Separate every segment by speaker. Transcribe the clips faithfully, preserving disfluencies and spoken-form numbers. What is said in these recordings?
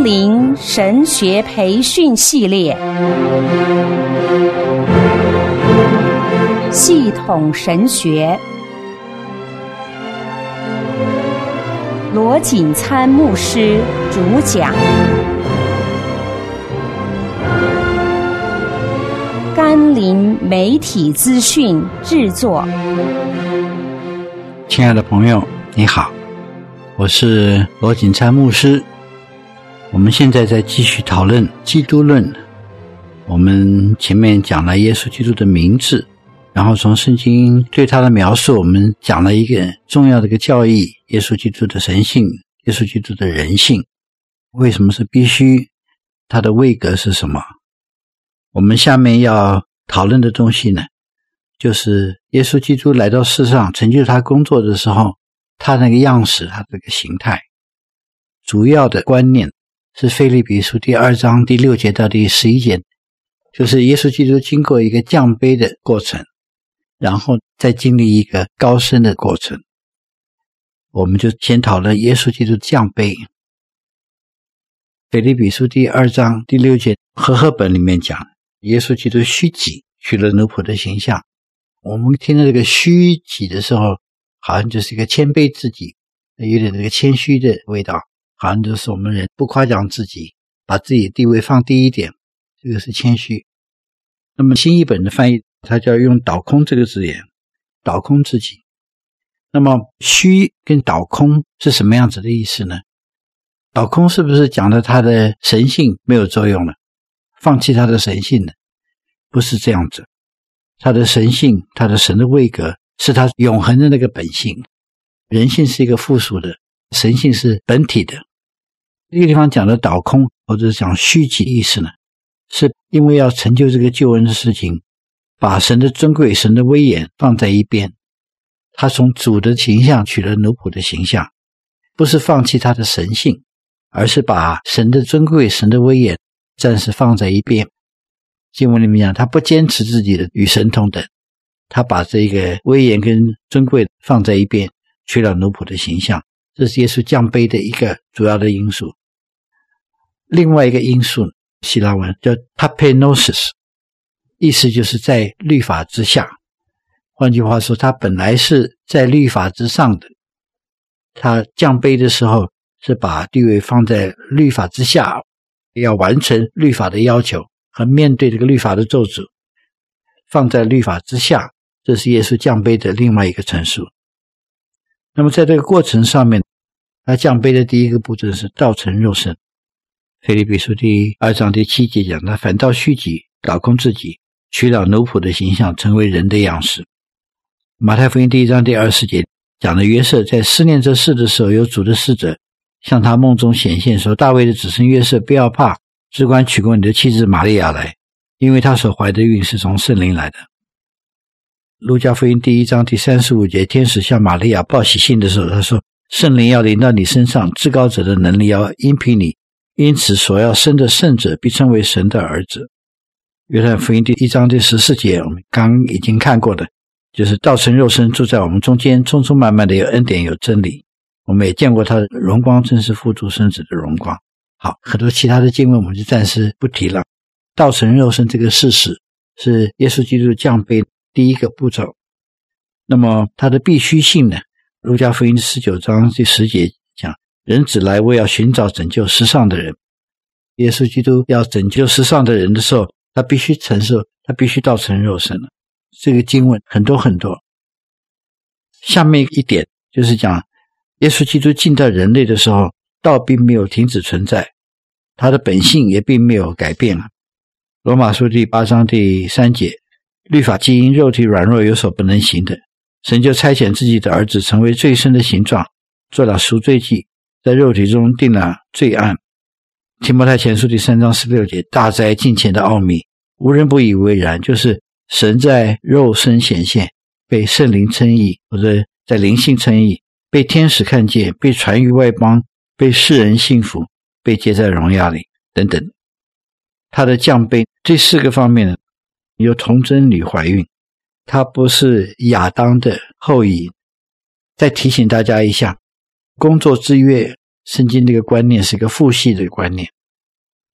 Speaker 1: 临神学培训系列，系统神学，罗锦参牧师主讲，甘霖媒体资讯制作。
Speaker 2: 亲爱的朋友，你好，我是罗锦参牧师。我们现在在继续讨论基督论。我们前面讲了耶稣基督的名字，然后从圣经对他的描述，我们讲了一个重要的一个教义，耶稣基督的神性，耶稣基督的人性，为什么是必须，他的位格是什么。我们下面要讨论的东西呢，就是耶稣基督来到世上成就他工作的时候，他那个样式，他这个形态。主要的观念是腓立比书第二章第六节到第十一节，就是耶稣基督经过一个降卑的过程，然后再经历一个高升的过程。我们就先讨论耶稣基督降卑。腓立比书第二章第六节和合本里面讲，耶稣基督虚己，取了奴仆的形象。我们听到这个虚己的时候，好像就是一个谦卑自己，有点这个谦虚的味道，好像就是我们人不夸奖自己，把自己的地位放低一点，这个是谦虚。那么新译本的翻译，它就要用倒空这个字眼，倒空自己。那么虚跟倒空是什么样子的意思呢？倒空是不是讲的他的神性没有作用了，放弃他的神性了？不是这样子。他的神性，他的神的位格是他永恒的那个本性。人性是一个附属的，神性是本体的。这个地方讲的倒空或者讲虚己的意思呢，是因为要成就这个救恩的事情，把神的尊贵，神的威严放在一边。他从主的形象取了奴仆的形象，不是放弃他的神性，而是把神的尊贵，神的威严暂时放在一边。经文里面讲，他不坚持自己的与神同等，他把这个威严跟尊贵放在一边，取了奴仆的形象。这是耶稣降卑的一个主要的因素。另外一个因素，希腊文叫 tapenosis， 意思就是在律法之下。换句话说，他本来是在律法之上的，他降卑的时候是把地位放在律法之下，要完成律法的要求和面对这个律法的咒诅，放在律法之下，这是耶稣降卑的另外一个陈述。那么在这个过程上面，他降卑的第一个步骤是道成肉身。腓立比书第二章第七节讲，他反倒虚己，倒空自己，取了奴仆的形象，成为人的样式。马太福音第一章第二十节讲的约瑟在思念这事的时候，有主的使者向他梦中显现说，大卫的子孙约瑟，不要怕，只管娶过你的妻子玛利亚来，因为她所怀的孕是从圣灵来的。路加福音第一章第三十五节，天使向玛利亚报喜信的时候，他说，圣灵要临到你身上，至高者的能力要荫庇你，因此所要生的圣者必称为神的儿子。约翰福音第一章第十四节，我们刚已经看过的，就是道成肉身住在我们中间，充充满满的有恩典有真理。我们也见过他的荣光，正是父独生子的荣光。好，很多其他的经文我们就暂时不提了。道成肉身这个事实是耶稣基督降卑第一个步骤。那么他的必须性呢，路加福音十九章第十节讲，人子来为要寻找拯救世上的人。耶稣基督要拯救世上的人的时候，他必须承受，他必须道成肉身了。这个经文很多很多。下面一点就是讲，耶稣基督进到人类的时候，道并没有停止存在，他的本性也并没有改变。罗马书第八章第三节，律法既因肉体软弱有所不能行的，神就差遣自己的儿子成为罪身的形状，做了赎罪祭，在肉体中定了罪案。提摩太前书第三章十六节，大哉近前的奥秘，无人不以为然，就是神在肉身显现，被圣灵称义，或者在灵性称义，被天使看见，被传于外邦，被世人信服，被接在荣耀里等等。他的降卑这四个方面呢，有童贞女怀孕，他不是亚当的后裔。再提醒大家一下，工作之约圣经这个观念是个父系的观念，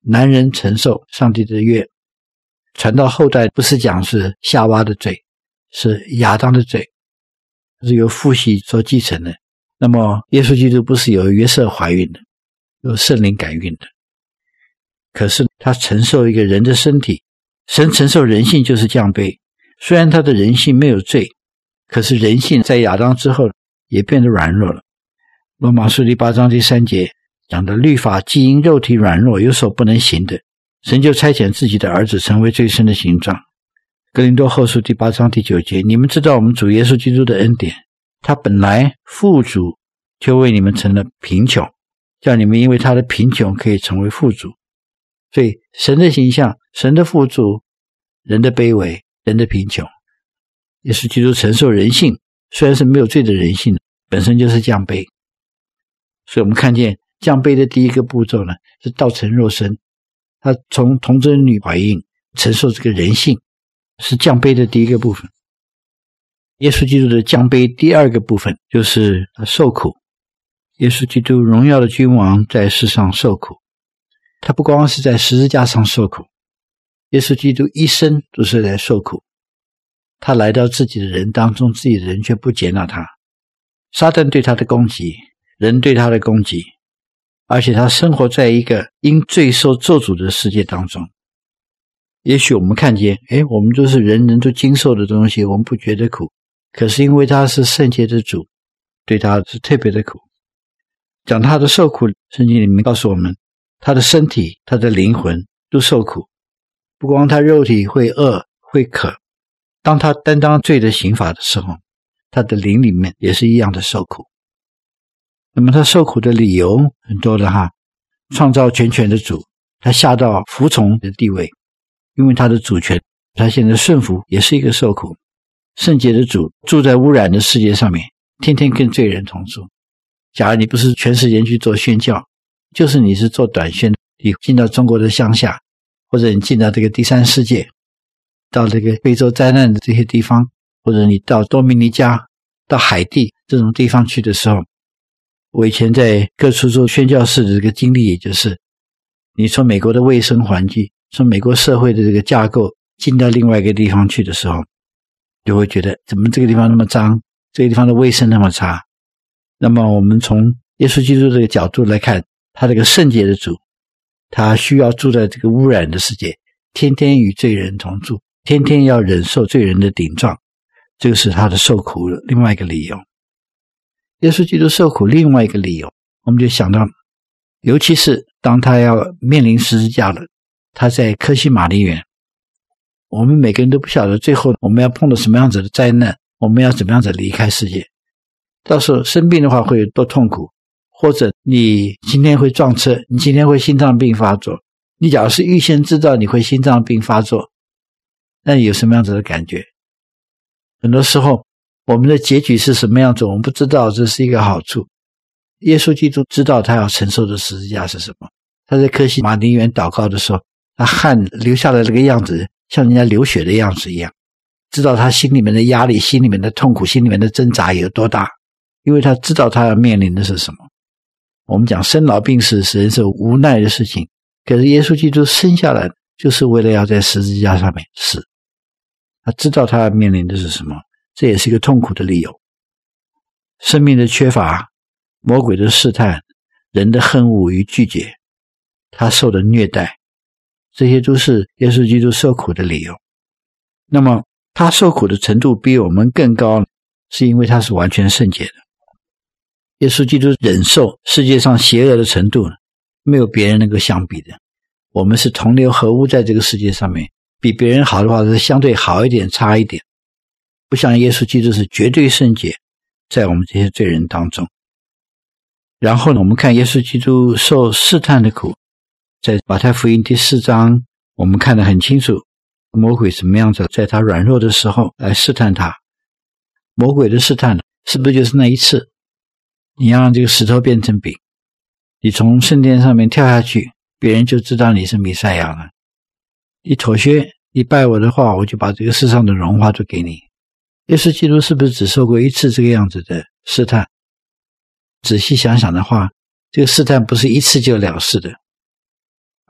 Speaker 2: 男人承受上帝的约，传到后代不是讲是夏娃的罪，是亚当的罪，是由父系所继承的。那么耶稣基督不是有约瑟怀孕的，有圣灵感孕的，可是他承受一个人的身体，神承受人性就是降卑，虽然他的人性没有罪，可是人性在亚当之后也变得软弱了。罗马书第八章第三节讲的，律法既因肉体软弱有所不能行的，神就差遣自己的儿子成为最深的形状。哥林多后书第八章第九节，你们知道我们主耶稣基督的恩典，他本来富足，就为你们成了贫穷，叫你们因为他的贫穷可以成为富足。所以神的形象，神的富足，人的卑微，人的贫穷。耶稣基督承受人性，虽然是没有罪的人性，本身就是降卑。所以我们看见降卑的第一个步骤呢，是道成肉身，他从童贞女怀孕承受这个人性，是降卑的第一个部分。耶稣基督的降卑第二个部分就是他受苦。耶稣基督荣耀的君王在世上受苦，他不光是在十字架上受苦，耶稣基督一生都是在受苦。他来到自己的人当中，自己的人却不接纳他，撒旦对他的攻击，人对他的攻击，而且他生活在一个因罪受咒诅的世界当中。也许我们看见，诶，我们都是人人都经受的东西，我们不觉得苦，可是因为他是圣洁的主，对他是特别的苦。讲他的受苦，圣经里面告诉我们，他的身体，他的灵魂都受苦，不光他肉体会饿会渴，当他担当罪的刑罚的时候，他的灵里面也是一样的受苦。那么他受苦的理由很多的哈，创造全权的主，他下到服从的地位，因为他的主权，他现在顺服也是一个受苦。圣洁的主住在污染的世界上面，天天跟罪人同住。假如你不是全时间去做宣教，就是你是做短宣，你进到中国的乡下，或者你进到这个第三世界，到这个非洲灾难的这些地方，或者你到多米尼加，到海地这种地方去的时候，我以前在各处做宣教士的这个经历，也就是你从美国的卫生环境，从美国社会的这个架构进到另外一个地方去的时候，就会觉得怎么这个地方那么脏，这个地方的卫生那么差。那么我们从耶稣基督这个角度来看，他这个圣洁的主，他需要住在这个污染的世界，天天与罪人同住，天天要忍受罪人的顶撞，这个是他的受苦的另外一个理由。耶稣基督受苦另外一个理由，我们就想到，尤其是当他要面临十字架了，他在客西马尼园，我们每个人都不晓得最后我们要碰到什么样子的灾难，我们要怎么样子离开世界。到时候生病的话会有多痛苦，或者你今天会撞车，你今天会心脏病发作，你假如是预先知道你会心脏病发作，那你有什么样子的感觉？很多时候我们的结局是什么样子我们不知道，这是一个好处。耶稣基督知道他要承受的十字架是什么，他在客西马尼园祷告的时候，他汗流下来这个样子像人家流血的样子一样，知道他心里面的压力，心里面的痛苦，心里面的挣扎有多大，因为他知道他要面临的是什么。我们讲生老病死实在是无奈的事情，可是耶稣基督生下来就是为了要在十字架上面死，他知道他要面临的是什么，这也是一个痛苦的理由。生命的缺乏，魔鬼的试探，人的恨恶与拒绝，他受的虐待，这些都是耶稣基督受苦的理由。那么他受苦的程度比我们更高，是因为他是完全圣洁的。耶稣基督忍受世界上邪恶的程度没有别人能够相比的。我们是同流合污在这个世界上面，比别人好的话是相对好一点差一点，不像耶稣基督是绝对圣洁在我们这些罪人当中。然后呢，我们看耶稣基督受试探的苦，在马太福音第四章我们看得很清楚，魔鬼什么样子在他软弱的时候来试探他。魔鬼的试探是不是就是那一次，你要让这个石头变成饼，你从圣殿上面跳下去，别人就知道你是弥赛亚了。你妥协，你拜我的话，我就把这个世上的荣华都给你。耶稣基督是不是只受过一次这个样子的试探？仔细想想的话，这个试探不是一次就了事的，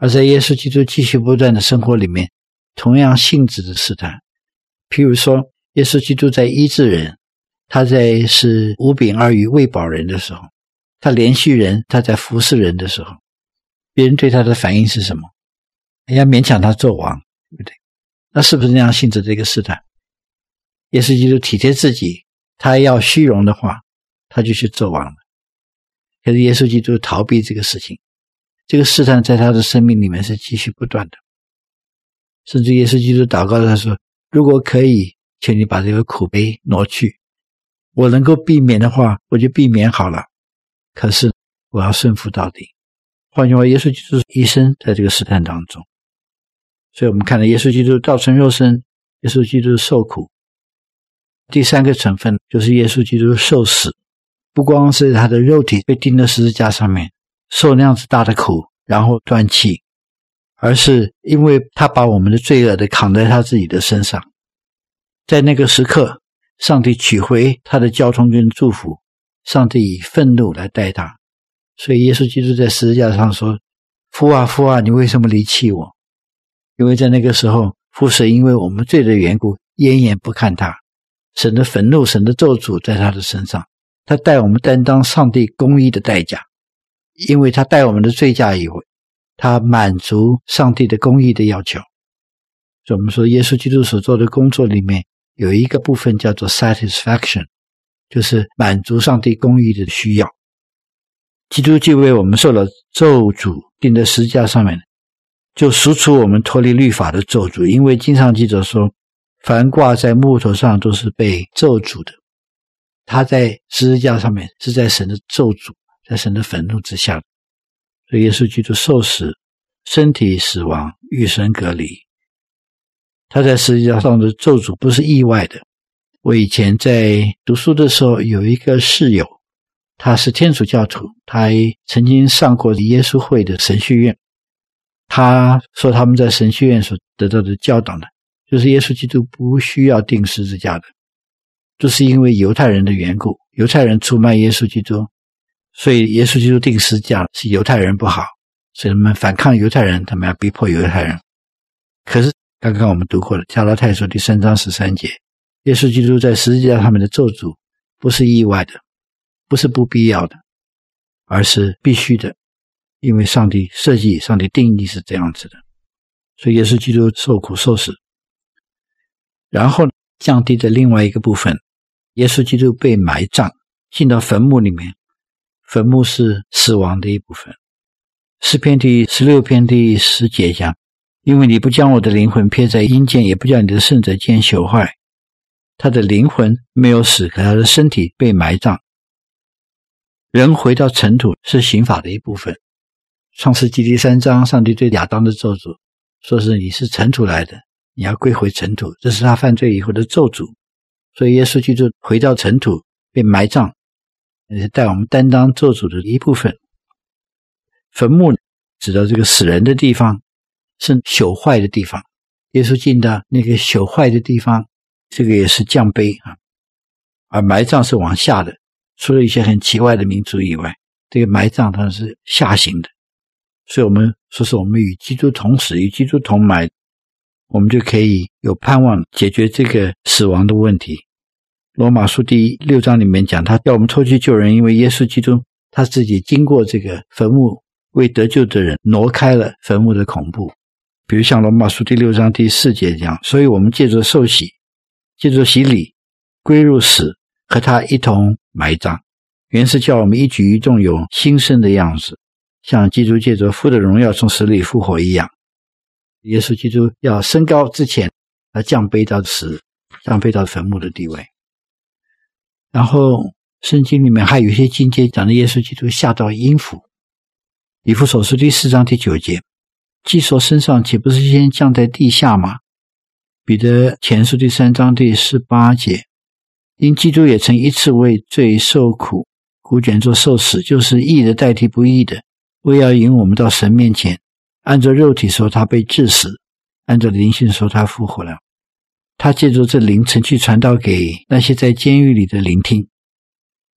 Speaker 2: 而在耶稣基督继续不断的生活里面，同样性质的试探。譬如说，耶稣基督在医治人，他在是五饼二鱼喂饱人的时候，他连续人，他在服侍人的时候，别人对他的反应是什么？要勉强他做王，对不对？那是不是那样性质的一个试探？耶稣基督体贴自己，他要虚荣的话，他就去做王了。可是耶稣基督逃避这个事情，这个试探在他的生命里面是继续不断的。甚至耶稣基督祷告他说，如果可以，请你把这个苦杯挪去，我能够避免的话，我就避免好了，可是我要顺服到底。换句话，耶稣基督一生在这个试探当中。所以我们看到耶稣基督道成肉身，耶稣基督受苦。第三个成分就是耶稣基督受死，不光是他的肉体被钉在十字架上面受那样子大的苦然后断气，而是因为他把我们的罪恶的扛在他自己的身上。在那个时刻，上帝取回他的交通跟祝福，上帝以愤怒来待他。所以耶稣基督在十字架上说，父啊父啊，你为什么离弃我？因为在那个时候，父神因为我们罪的缘故奄奄不看他，神的愤怒，神的咒诅在他的身上，他带我们担当上帝公义的代价。因为他带我们的罪价以为他满足上帝的公义的要求。所以我们说耶稣基督所做的工作里面有一个部分叫做 satisfaction， 就是满足上帝公义的需要。基督既为我们受了咒诅钉在十字架上面，就赎出我们脱离律法的咒诅。因为经上记着说，凡挂在木头上都是被咒诅的。他在十字架上面是在神的咒诅，在神的愤怒之下。所以耶稣基督受死，身体死亡，与神隔离。他在十字架上的咒诅不是意外的。我以前在读书的时候有一个室友，他是天主教徒，他曾经上过耶稣会的神学院。他说他们在神学院所得到的教导呢，就是耶稣基督不需要钉十字架的，就是因为犹太人的缘故，犹太人出卖耶稣基督，所以耶稣基督钉十字架是犹太人不好，所以他们反抗犹太人，他们要逼迫犹太人。可是刚刚我们读过了加拉太书第三章十三节，耶稣基督在十字架上面的咒诅不是意外的，不是不必要的，而是必须的，因为上帝设计，上帝定义是这样子的。所以耶稣基督受苦受死。然后降低的另外一个部分，耶稣基督被埋葬，进到坟墓里面。坟墓是死亡的一部分。诗篇第十六篇第十节讲，因为你不将我的灵魂撇在阴间，也不将你的圣者见朽坏。他的灵魂没有死，可他的身体被埋葬。人回到尘土是刑法的一部分。创世纪第三章，上帝对亚当的咒诅说是你是尘土来的，你要归回尘土，这是他犯罪以后的咒诅。所以耶稣基督回到尘土被埋葬，也是带我们担当咒诅的一部分。坟墓指到这个死人的地方，是朽坏的地方。耶稣进到那个朽坏的地方，这个也是降卑啊。而埋葬是往下的，除了一些很奇怪的民族以外，这个埋葬它是下行的。所以我们说是我们与基督同死，与基督同埋，我们就可以有盼望解决这个死亡的问题。罗马书第六章里面讲，他叫我们脱去救人，因为耶稣基督他自己经过这个坟墓，为得救的人挪开了坟墓的恐怖。比如像罗马书第六章第四节讲，所以我们借着受洗，借着洗礼归入死，和他一同埋葬，原是叫我们一举一动有新生的样子，像基督借着父的荣耀从死里复活一样。耶稣基督要升高之前，他降卑到死，降卑到坟墓的地位。然后圣经里面还有一些经节讲的耶稣基督下到阴府。以弗所书第四章第九节，既说升上，岂不是先降在地下吗？彼得前书第三章第十八节，因基督也曾一次为罪受苦，苦卷作受死，就是义的代替不义的，为要引我们到神面前。按照肉体说他被治死，按照灵性说他复活了。他借着这灵曾去传道给那些在监狱里的聆听。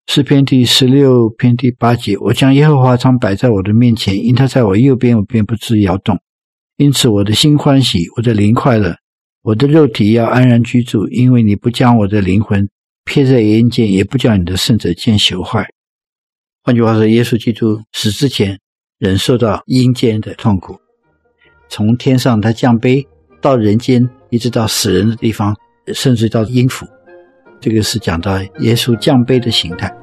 Speaker 2: 诗篇第十六篇第八节，我将耶和华常摆在我的面前，因他在我右边，我便不致摇动。因此我的心欢喜，我的灵快乐，我的肉体要安然居住，因为你不将我的灵魂撇在阴间，也不叫你的圣者见朽坏。换句话说，耶稣基督死之前忍受到阴间的痛苦，从天上他降卑到人间，一直到死人的地方，甚至到阴府。这个是讲到耶稣降卑的形态。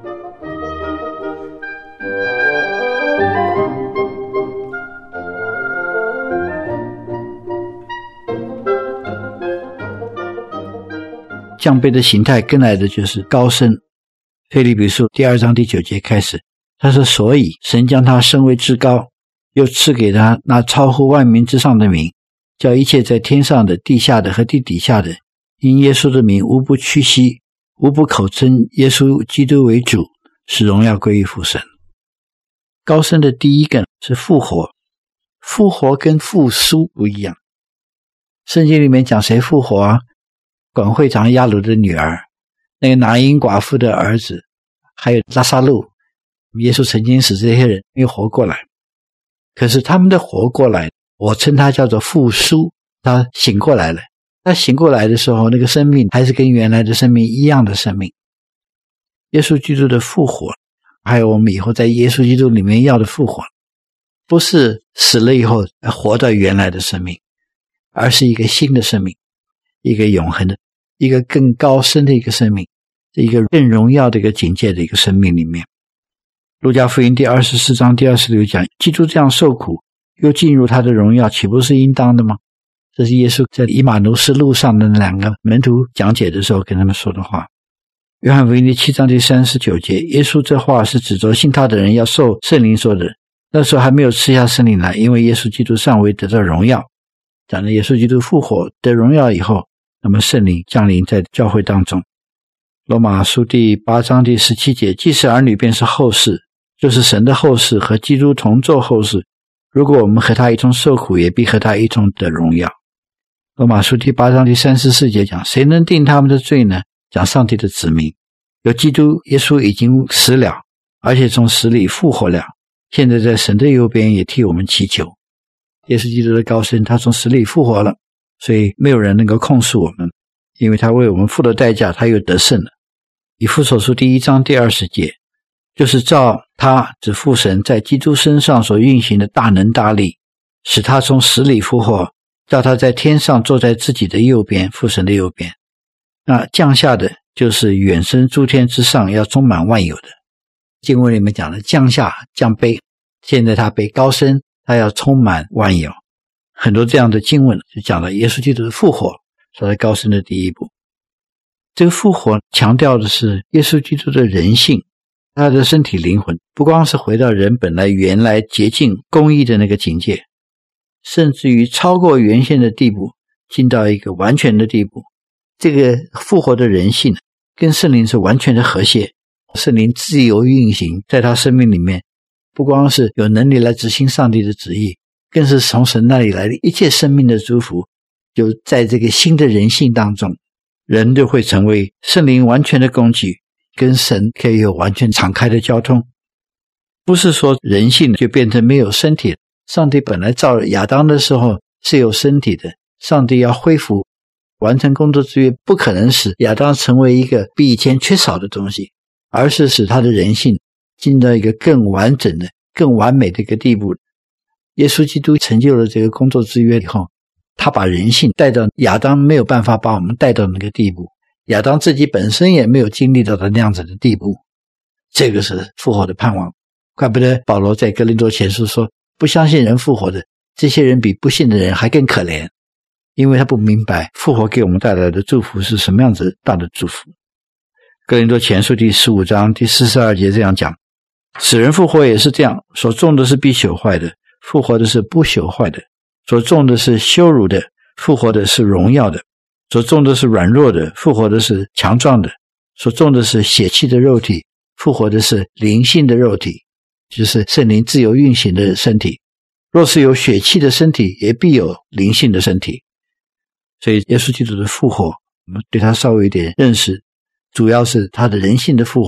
Speaker 2: 降卑的形态跟来的就是高升。腓立比书第二章第九节开始，他说，所以神将他升为至高，又赐给他那超乎万民之上的名，叫一切在天上的、地下的和地底下的，因耶稣的名无不屈膝，无不口称耶稣基督为主，使荣耀归于父神。高升的第一个是复活，复活跟复苏不一样。圣经里面讲谁复活啊？管会长亚鲁的女儿，那个拿因寡妇的儿子，还有拉撒路，耶稣曾经使这些人又活过来。可是他们的活过来，我称它叫做复苏，他醒过来了。他醒过来的时候，那个生命还是跟原来的生命一样的生命。耶稣基督的复活，还有我们以后在耶稣基督里面要的复活，不是死了以后活到原来的生命，而是一个新的生命，一个永恒的，一个更高深的一个生命，一个更荣耀的一个境界的一个生命里面。路加福音第二十四章第二十六讲，基督这样受苦又进入他的荣耀，岂不是应当的吗？这是耶稣在以马努斯路上的那两个门徒讲解的时候跟他们说的话。约翰福音第七章第三十九节，耶稣这话是指着信他的人要受圣灵说的。那时候还没有赐下圣灵来，因为耶稣基督尚未得到荣耀。讲了耶稣基督复活得荣耀以后，那么圣灵降临在教会当中。罗马书第八章第十七节，既是儿女便是后世，就是神的后世，和基督同作后世。如果我们和他一同受苦，也必和他一同得荣耀。罗马书第八章第三十四节讲，谁能定他们的罪呢？讲上帝的子民，有基督耶稣已经死了，而且从死里复活了，现在在神的右边也替我们祈求。耶稣基督的高升，他从死里复活了，所以没有人能够控诉我们，因为他为我们付了代价，他又得胜了。以弗所书第一章第二十节，就是照他指父神在基督身上所运行的大能大力，使他从死里复活，叫他在天上坐在自己的右边，父神的右边。那降下的就是远升诸天之上，要充满万有的。经文里面讲的降下降卑，现在他被高升，他要充满万有。很多这样的经文就讲了耶稣基督的复活，是他高升的第一步。这个复活强调的是耶稣基督的人性，他的身体灵魂不光是回到人本来原来洁净公义的那个境界，甚至于超过原先的地步，进到一个完全的地步。这个复活的人性跟圣灵是完全的和谐，圣灵自由运行在他生命里面，不光是有能力来执行上帝的旨意，更是从神那里来的一切生命的祝福，就在这个新的人性当中，人就会成为圣灵完全的工具，跟神可以有完全敞开的交通。不是说人性就变成没有身体，上帝本来造亚当的时候是有身体的，上帝要恢复完成工作之约，不可能使亚当成为一个比以前缺少的东西，而是使他的人性进到一个更完整的更完美的一个地步。耶稣基督成就了这个工作之约以后，他把人性带到亚当没有办法把我们带到那个地步，亚当自己本身也没有经历到的那样子的地步。这个是复活的盼望。怪不得保罗在哥林多前书说，不相信人复活的这些人比不信的人还更可怜，因为他不明白复活给我们带来的祝福是什么样子大的祝福。哥林多前书第十五章第四十二节这样讲，死人复活也是这样，所种的是必朽坏的，复活的是不朽坏的；所种的是羞辱的，复活的是荣耀的；所种的是软弱的，复活的是强壮的；所种的是血气的肉体，复活的是灵性的肉体，就是圣灵自由运行的身体。若是有血气的身体，也必有灵性的身体。所以耶稣基督的复活，我们对他稍微有点认识，主要是他的人性的复活，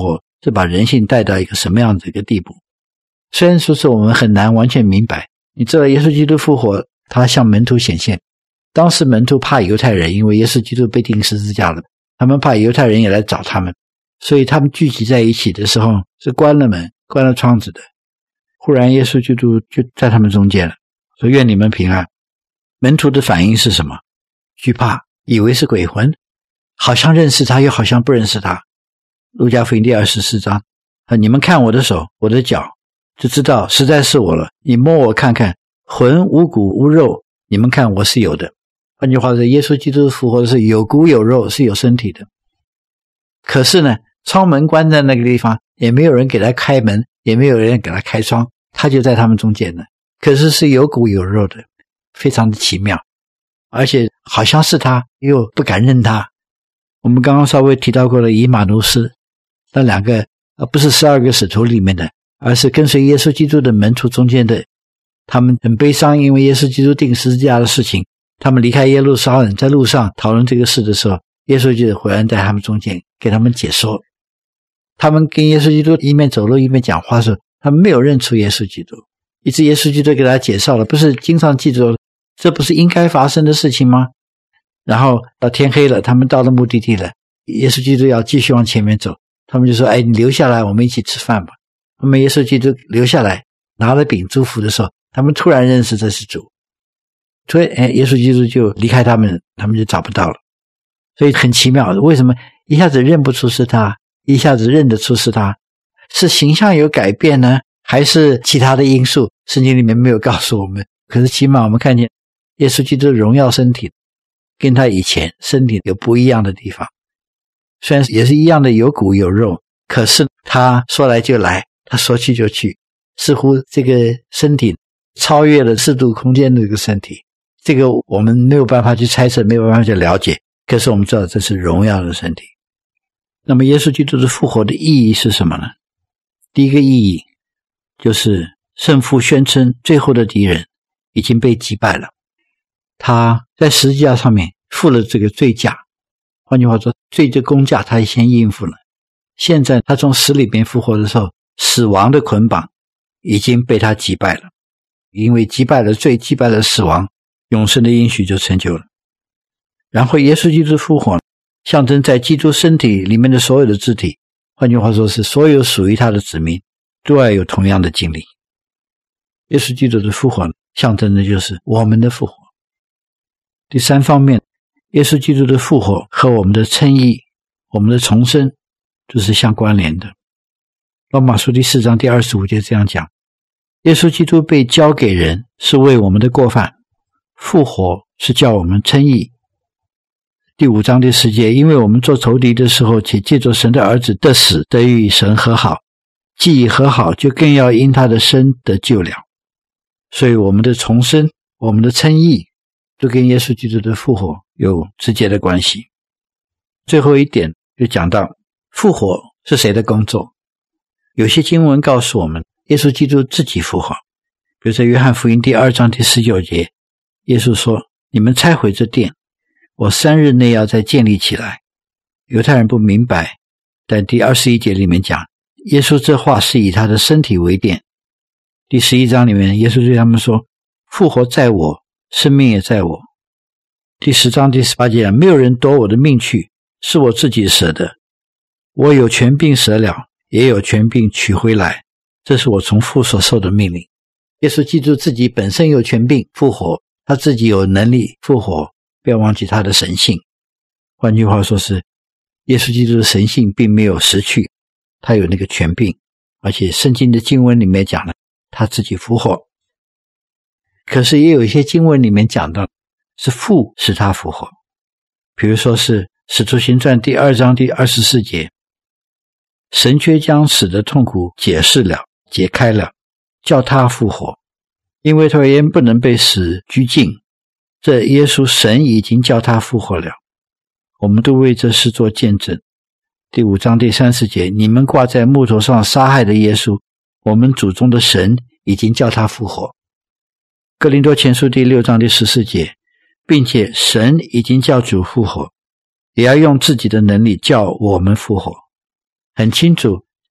Speaker 2: 是把人性带到一个什么样子一个地步。虽然说是我们很难完全明白，你知道耶稣基督复活，他向门徒显现，当时门徒怕犹太人，因为耶稣基督被钉十字架了，他们怕犹太人也来找他们，所以他们聚集在一起的时候是关了门关了窗子的。忽然耶稣基督就在他们中间了，说愿你们平安。门徒的反应是什么？惧怕，以为是鬼魂，好像认识他又好像不认识他。路加福音第二十四章，你们看我的手我的脚，就知道实在是我了，你摸我看看，魂无骨无肉，你们看我是有的。换句话说，耶稣基督复活是有骨有肉，是有身体的。可是呢，窗门关在那个地方，也没有人给他开门，也没有人给他开窗，他就在他们中间呢。可是是有骨有肉的，非常的奇妙，而且好像是他，又不敢认他。我们刚刚稍微提到过了以马努斯，那两个呃不是十二个使徒里面的，而是跟随耶稣基督的门徒中间的，他们很悲伤，因为耶稣基督钉十字架的事情，他们离开耶路撒冷，在路上讨论这个事的时候，耶稣就回来在他们中间给他们解说。他们跟耶稣基督一面走路一面讲话的时候，他们没有认出耶稣基督，一直耶稣基督给他介绍了，不是经常记住，这不是应该发生的事情吗？然后到天黑了，他们到了目的地了，耶稣基督要继续往前面走，他们就说，哎，你留下来，我们一起吃饭吧。那么耶稣基督留下来拿了饼祝福的时候，他们突然认识这是主，所以哎，耶稣基督就离开他们，他们就找不到了。所以很奇妙，为什么一下子认不出是他，一下子认得出是他？是形象有改变呢，还是其他的因素？圣经里面没有告诉我们，可是起码我们看见耶稣基督的荣耀身体跟他以前身体有不一样的地方。虽然也是一样的有骨有肉，可是他说来就来，他说去就去，似乎这个身体超越了四度空间的这个身体，这个我们没有办法去猜测，没有办法去了解，可是我们知道这是荣耀的身体。那么耶稣基督的复活的意义是什么呢？第一个意义就是圣父宣称最后的敌人已经被击败了，他在十字架上面付了这个罪价，换句话说，罪的公价他先应付了。现在他从死里边复活的时候，死亡的捆绑已经被他击败了，因为击败了罪，击败了死亡，永生的应许就成就了。然后耶稣基督复活象征在基督身体里面的所有的肢体，换句话说是所有属于他的子民都要有同样的经历。耶稣基督的复活象征的就是我们的复活。第三方面，耶稣基督的复活和我们的称义，我们的重生就是相关联的。罗马书第四章第二十五节这样讲，耶稣基督被交给人是为我们的过犯，复活是叫我们称义。第五章第十节，因为我们做仇敌的时候，且借着神的儿子的死得与神和好，既已和好，就更要因他的生得救了。所以我们的重生，我们的称义都跟耶稣基督的复活有直接的关系。最后一点就讲到复活是谁的工作。有些经文告诉我们耶稣基督自己复活，比如在约翰福音第二章第十九节，耶稣说，你们拆毁这殿，我三日内要再建立起来。犹太人不明白，但第二十一节里面讲，耶稣这话是以他的身体为殿。第十一章里面，耶稣对他们说，复活在我，生命也在我。第十章第十八节，没有人夺我的命去，是我自己舍的，我有权柄舍了，也有权柄取回来，这是我从父所受的命令。耶稣基督自己本身有权柄复活，他自己有能力复活，不要忘记他的神性。换句话说是，耶稣基督的神性并没有失去，他有那个权柄，而且圣经的经文里面讲了他自己复活。可是也有一些经文里面讲到是父使他复活，比如说是使徒行传第二章第二十四节，神却将死的痛苦解释了，解开了，叫他复活，因为他原不能被死拘禁，这耶稣神已经叫他复活了，我们都为这事做见证。第五章第三十节，你们挂在木头上杀害的耶稣，我们祖宗的神已经叫他复活。哥林多前书第六章第十四节，并且神已经叫主复活，也要用自己的能力叫我们复活。很清楚，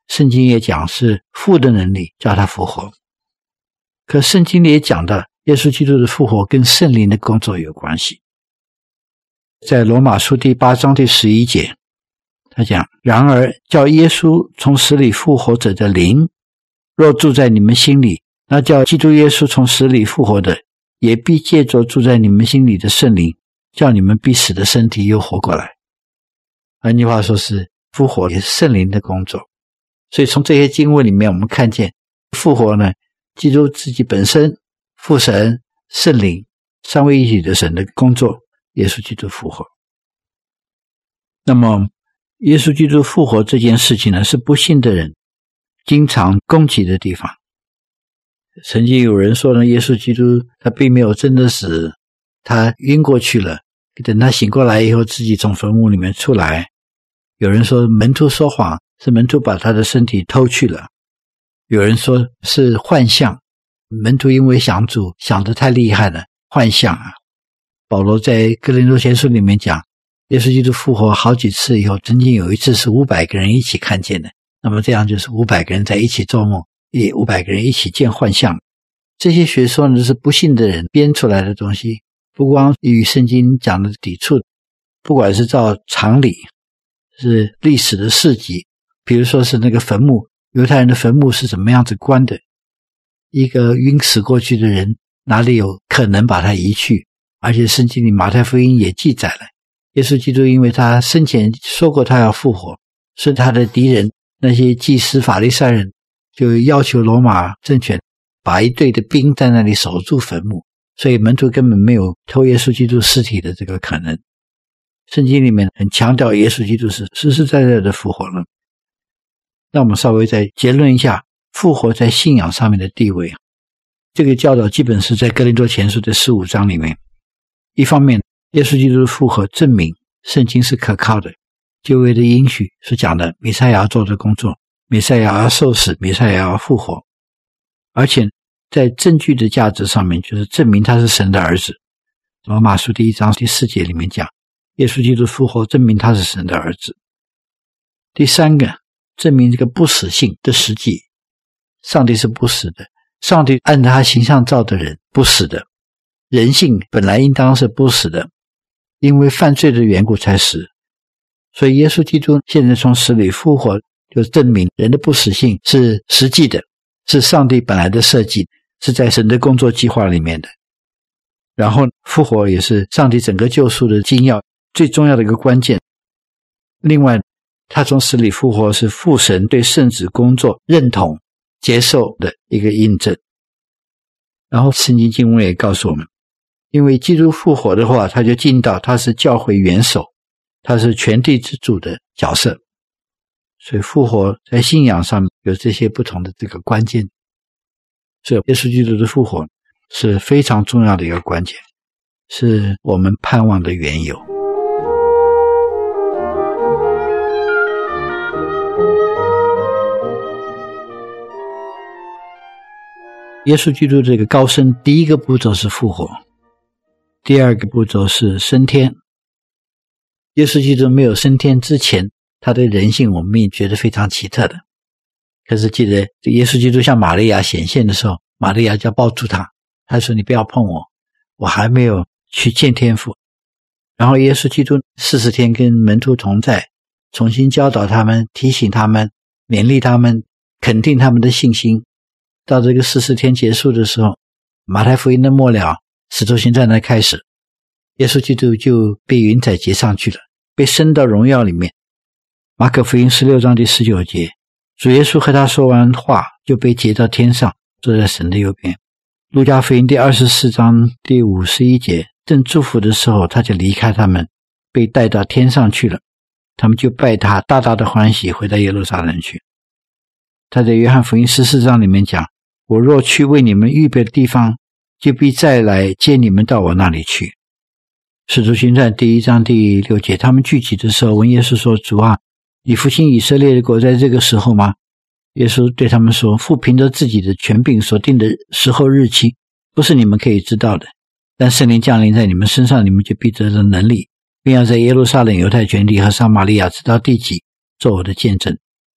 Speaker 2: 圣经也讲是父的能力叫他复活。可圣经里也讲到耶稣基督的复活跟圣灵的工作有关系。在罗马书第八章第十一节，他讲，然而叫耶稣从死里复活者的灵若住在你们心里，那叫基督耶稣从死里复活的也必借着住在你们心里的圣灵，叫你们必死的身体又活过来。换句话说，是复活也是圣灵的工作。所以从这些经文里面我们看见复活呢，基督自己本身、父神、圣灵三位一体的神的工作，耶稣基督复活。那么耶稣基督复活这件事情呢，是不信的人经常攻击的地方。曾经有人说呢，耶稣基督他并没有真的死，他晕过去了，等他醒过来以后自己从坟墓里面出来。有人说门徒说谎，是门徒把他的身体偷去了。有人说是幻象，门徒因为想主想得太厉害了，幻象啊。保罗在哥林多前书里面讲，耶稣基督复活好几次以后，曾经有一次是五百个人一起看见的，那么这样就是五百个人在一起做梦，也五百个人一起见幻象。这些学说呢是不信的人编出来的东西，不光与圣经讲的抵触，不管是照常理，是历史的事迹，比如说是那个坟墓，犹太人的坟墓是怎么样子关的，一个晕死过去的人哪里有可能把他移去。而且圣经里马太福音也记载了，耶稣基督因为他生前说过他要复活，所以他的敌人那些祭司法利赛人就要求罗马政权把一队的兵在那里守住坟墓，所以门徒根本没有偷耶稣基督尸体的这个可能。圣经里面很强调耶稣基督是实实在在的复活了。那我们稍微再结论一下复活在信仰上面的地位。这个教导基本是在哥林多前书的十五章里面。一方面，耶稣基督的复活证明圣经是可靠的，旧约的应许所讲的弥赛亚要做的工作，弥赛亚要受死，弥赛亚要复活。而且在证据的价值上面，就是证明他是神的儿子。罗马书第一章第四节里面讲，耶稣基督复活证明他是神的儿子。第三个，证明这个不死性的实际，上帝是不死的，上帝按他形象造的人，不死的。人性本来应当是不死的，因为犯罪的缘故才死。所以耶稣基督现在从死里复活，就证明人的不死性是实际的，是上帝本来的设计，是在神的工作计划里面的。然后复活也是上帝整个救赎的精要最重要的一个关键。另外他从死里复活是父神对圣子工作认同接受的一个印证。然后圣经经文也告诉我们，因为基督复活的话，他就进到他是教会元首，他是全地之主的角色。所以复活在信仰上有这些不同的这个关键。所以耶稣基督的复活是非常重要的一个关键，是我们盼望的缘由。耶稣基督这个高升，第一个步骤是复活，第二个步骤是升天。耶稣基督没有升天之前，他的人性我们也觉得非常奇特的。可是记得耶稣基督向玛利亚显现的时候，玛利亚就要抱住他，他说你不要碰我，我还没有去见天父。然后耶稣基督四十天跟门徒同在，重新教导他们，提醒他们，勉励他们，肯定他们的信心。到这个四十天结束的时候，马太福音的末了，使徒行传的开始，耶稣基督就被云彩接上去了，被升到荣耀里面。马可福音十六章第十九节，主耶稣和他说完话，就被接到天上，坐在神的右边。路加福音第二十四章第五十一节，正祝福的时候，他就离开他们，被带到天上去了。他们就拜他，大大的欢喜，回到耶路撒冷去。他在约翰福音十四章里面讲，我若去为你们预备的地方，就必再来接你们到我那里去。使徒行传第一章第六节，他们聚集的时候，问耶稣说，主啊，你复兴以色列的国在这个时候吗？耶稣对他们说，父凭着自己的权柄所定的时候日期，不是你们可以知道的，但圣灵降临在你们身上，你们就必得着能力，并要在耶路撒冷、犹太全地和撒玛利亚直到地极做我的见证。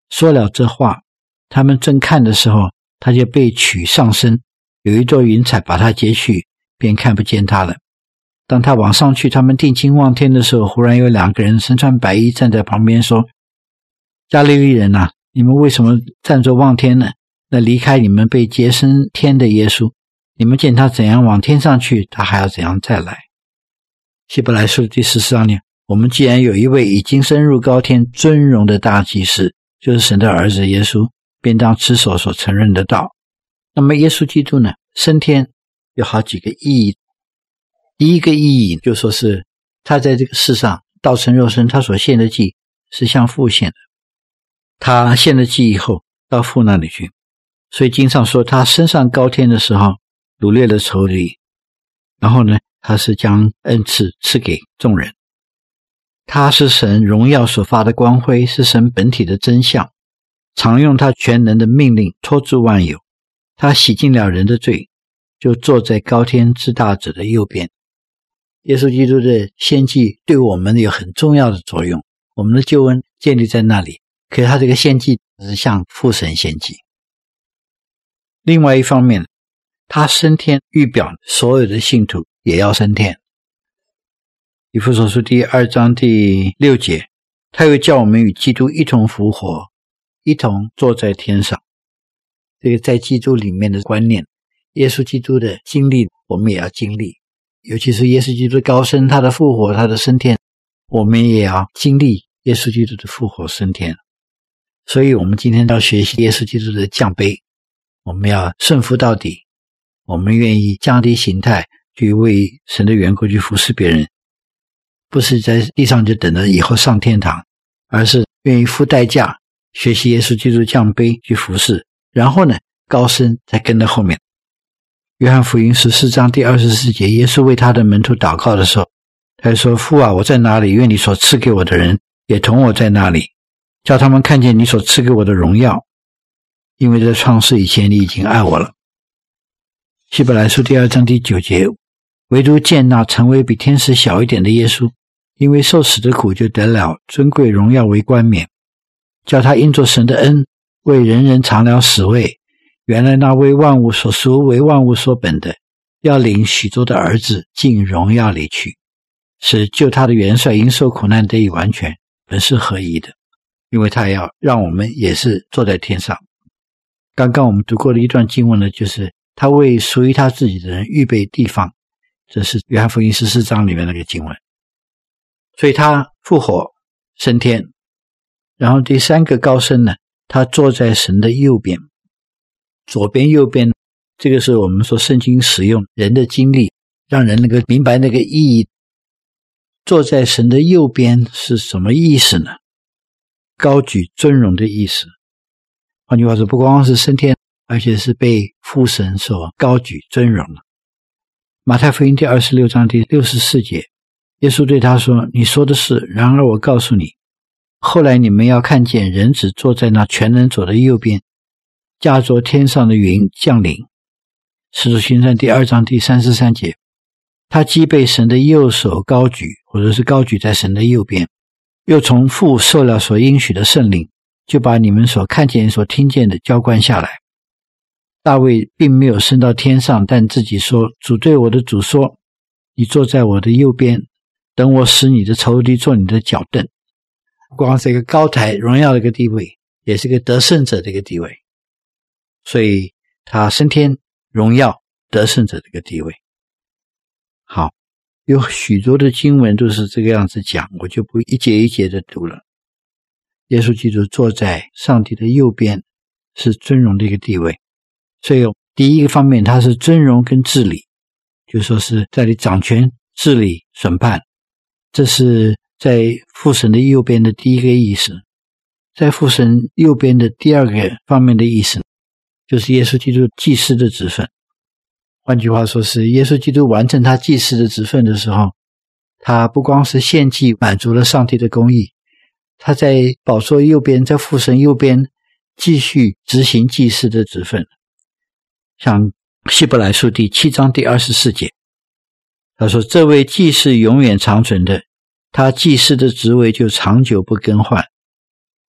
Speaker 2: 说了这话，他们正看的时候，他就被取上升，有一朵云彩把他接去，便看不见他了。当他往上去，他们定睛望天的时候，忽然有两个人身穿白衣站在旁边说：加利利人啊，你们为什么站着望天呢？那离开你们被接升天的耶稣，你们见他怎样往天上去，他还要怎样再来。希伯来书第十四章里，我们既然有一位已经升入高天尊荣的大祭司，就是神的儿子耶稣，便当持守所承认的道。那么耶稣基督呢，升天有好几个意义。第一个意义就说是他在这个世上道成肉身，他所献的祭是向父献的，他献了祭以后到父那里去，所以经上说他升上高天的时候掳掠了仇敌，然后呢他是将恩赐赐给众人，他是神荣耀所发的光辉，是神本体的真相，常用他全能的命令托住万有，他洗净了人的罪，就坐在高天之大者的右边。耶稣基督的献祭对我们有很重要的作用，我们的救恩建立在那里，可是他这个献祭是向父神献祭。另外一方面，他升天预表所有的信徒也要升天。以弗所书第二章第六节，他又叫我们与基督一同复活，一同坐在天上。这个在基督里面的观念，耶稣基督的经历我们也要经历，尤其是耶稣基督的高升，他的复活，他的升天，我们也要经历耶稣基督的复活升天。所以我们今天要学习耶稣基督的降卑，我们要顺服到底，我们愿意降低形态去为神的缘故去服侍别人，不是在地上就等着以后上天堂，而是愿意付代价学习耶稣基督降卑去服侍，然后呢高升再跟在后面。约翰福音十四章第二十四节，耶稣为他的门徒祷告的时候，他说：父啊，我在哪里，愿你所赐给我的人也同我在那里，叫他们看见你所赐给我的荣耀，因为在创世以前你已经爱我了。希伯来书第二章第九节，唯独见那成为比天使小一点的耶稣，因为受死的苦，就得了尊贵荣耀为冠冕，叫他因着神的恩为人人尝了死味。原来那为万物所属，为万物所本的，要领许多的儿子进荣耀里去，使救他的元帅因受苦难得以完全，本是合宜的，因为他要让我们也是坐在天上。刚刚我们读过的一段经文呢，就是他为属于他自己的人预备地方，这是约翰福音十四章里面那个经文。所以他复活升天，然后第三个高升呢，他坐在神的右边，左边右边，这个是我们说圣经使用人的经历，让人能够明白那个意义。坐在神的右边是什么意思呢？高举尊荣的意思。换句话说，不光是升天，而且是被父神所高举尊荣的。马太福音第二十六章第六十四节，耶稣对他说：你说的是，然而我告诉你，后来你们要看见人子坐在那全能者的右边，驾着天上的云降临。使徒行传第二章第三十三节，他既被神的右手高举，或者是高举在神的右边，又从父受了所应许的圣灵，就把你们所看见所听见的浇灌下来。大卫并没有升到天上，但自己说，主对我的主说，你坐在我的右边，等我使你的仇敌做你的脚凳。不光是一个高台荣耀的一个地位，也是一个得胜者的一个地位。所以他升天荣耀得胜者的一个地位。好，有许多的经文都是这个样子讲，我就不一节一节的读了。耶稣基督坐在上帝的右边，是尊荣的一个地位。所以第一个方面，他是尊荣跟治理，就说是在里掌权治理审判，这是在父神的右边的第一个意思。在父神右边的第二个方面的意思，就是耶稣基督祭司的职分。换句话说，是耶稣基督完成他祭司的职分的时候，他不光是献祭满足了上帝的公义，他在宝座右边，在父神右边继续执行祭司的职分。像希伯来书第七章第二十四节，他说，这位祭司永远长存的，他祭司的职位就长久不更换。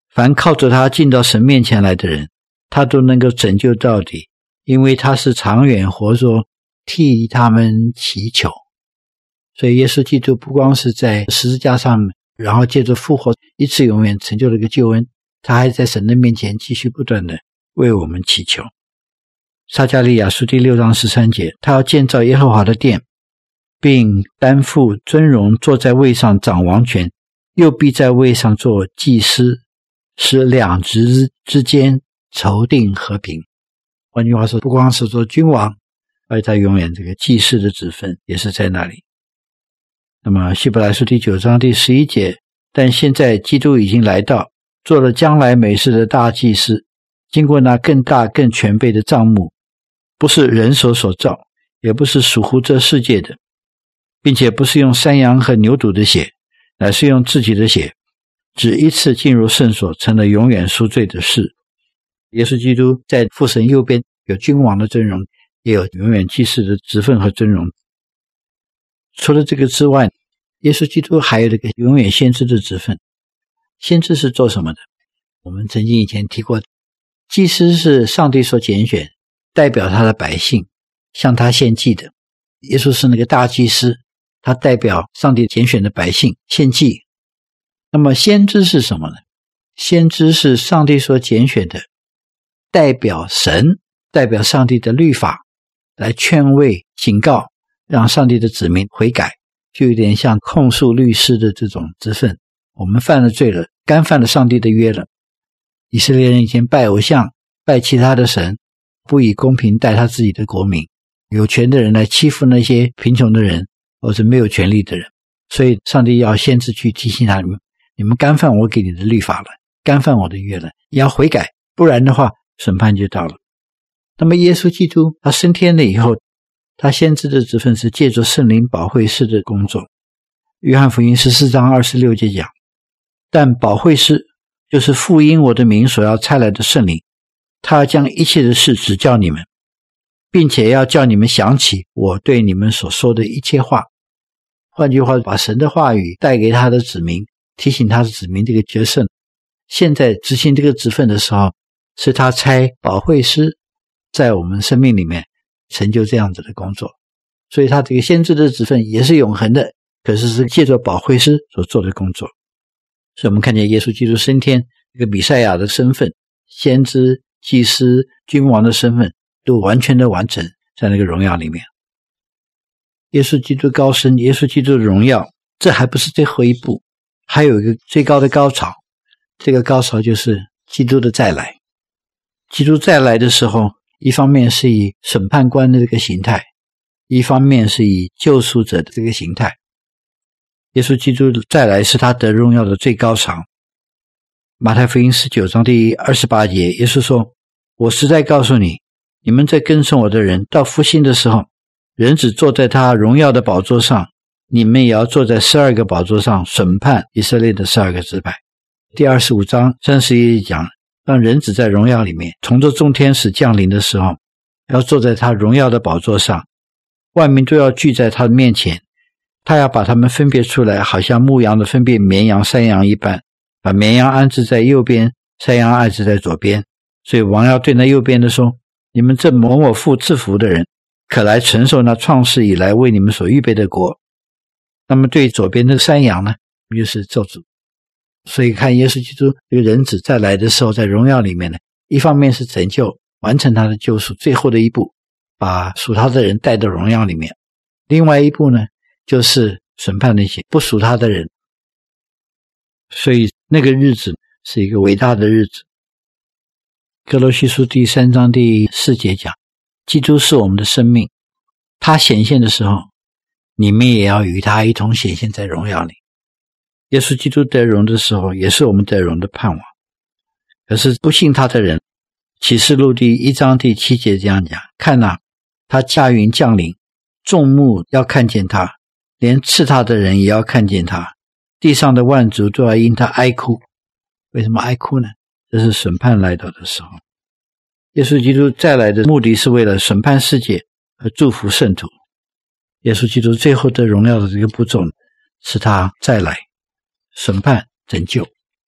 Speaker 2: 凡靠着他进到神面前来的人，他都能够拯救到底，因为他是长远活着，替他们祈求。所以耶稣基督不光是在十字架上，然后借着复活一次永远成就了一个救恩，他还在神的面前继续不断的为我们祈求。撒迦利亚书第六章十三节，他要建造耶和华的殿，并担负尊荣，坐在位上掌王权，又必在位上做祭司，使两职之间筹定和平。换句话说，不光是做君王，而且他永远这个祭司的职分也是在那里。那么希伯来书第九章第十一节，但现在基督已经来到，做了将来美事的大祭司，经过那更大更全备的帐幕，不是人手所造，也不是属乎这世界的，并且不是用山羊和牛犊的血，乃是用自己的血，只一次进入圣所，成了永远赎罪的事。耶稣基督在父神右边有君王的尊荣，也有永远祭司的职分和尊荣。除了这个之外，耶稣基督还有这个永远先知的职分。先知是做什么的？我们曾经以前提过，祭司是上帝所拣选，代表他的百姓向他献祭的。耶稣是那个大祭司，他代表上帝拣选的百姓献祭。那么先知是什么呢？先知是上帝所拣选的，代表神，代表上帝的律法，来劝慰警告，让上帝的子民悔改，就有点像控诉律师的这种职分。我们犯了罪了，干犯了上帝的约了。以色列人以前拜偶像，拜其他的神，不以公平待他自己的国民，有权的人来欺负那些贫穷的人，或者没有权利的人。所以上帝要先知去提醒他们，你们干犯我给你的律法了，干犯我的约了，你要悔改，不然的话审判就到了。那么耶稣基督他升天了以后，他先知的职分是借着圣灵保惠师的工作。约翰福音十四章二十六节讲，但保惠师就是父因我的名所要差来的圣灵，他要将一切的事指教你们，并且要叫你们想起我对你们所说的一切话。换句话，把神的话语带给他的子民，提醒他的子民这个决胜。现在执行这个职分的时候，是他差保惠师在我们生命里面成就这样子的工作。所以他这个先知的职分也是永恒的，可是是借着保惠师所做的工作。所以我们看见耶稣基督升天，这个弥赛亚的身份，先知、祭司、君王的身份都完全的完成在那个荣耀里面。耶稣基督高升，耶稣基督的荣耀，这还不是最后一步，还有一个最高的高潮。这个高潮就是基督的再来。基督再来的时候，一方面是以审判官的这个形态，一方面是以救赎者的这个形态。耶稣基督再来是他得荣耀的最高潮。马太福音十九章第二十八节，耶稣说，我实在告诉你，你们在跟从我的人到复兴的时候，人子坐在他荣耀的宝座上，你们也要坐在十二个宝座上审判以色列的十二个支派。第二十五章三十一节讲，让人子在荣耀里面从这众天使降临的时候，要坐在他荣耀的宝座上，万民都要聚在他的面前，他要把他们分别出来，好像牧羊的分别绵羊山羊一般，把绵羊安置在右边，山羊安置在左边。所以王要对那右边的说，你们这蒙我父赐福的人，可来承受那创世以来为你们所预备的国。那么对左边的山羊呢，就是咒诅。所以看耶稣基督这个人子再来的时候，在荣耀里面呢，一方面是拯救，完成他的救赎，最后的一步，把属他的人带到荣耀里面。另外一步呢，就是审判那些不属他的人。所以那个日子是一个伟大的日子。哥罗西书第三章第四节讲，基督是我们的生命，他显现的时候，你们也要与他一同显现在荣耀里。耶稣基督得荣的时候，也是我们得荣的盼望。可是不信他的人，启示录第一章第七节这样讲，看哪，他驾云降临，众目要看见他，连刺他的人也要看见他，地上的万族都要因他哀哭。为什么哀哭呢？这是审判来到的时候。耶稣基督再来的目的是为了审判世界和祝福圣徒。耶稣基督最后的荣耀的这个步骤是他再来审判拯救。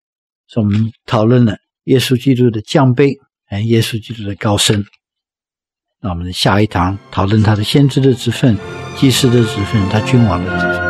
Speaker 2: 所以我们讨论了耶稣基督的降卑和耶稣基督的高升。那我们下一堂讨论他的先知的职分、祭司的职分、他君王的职分。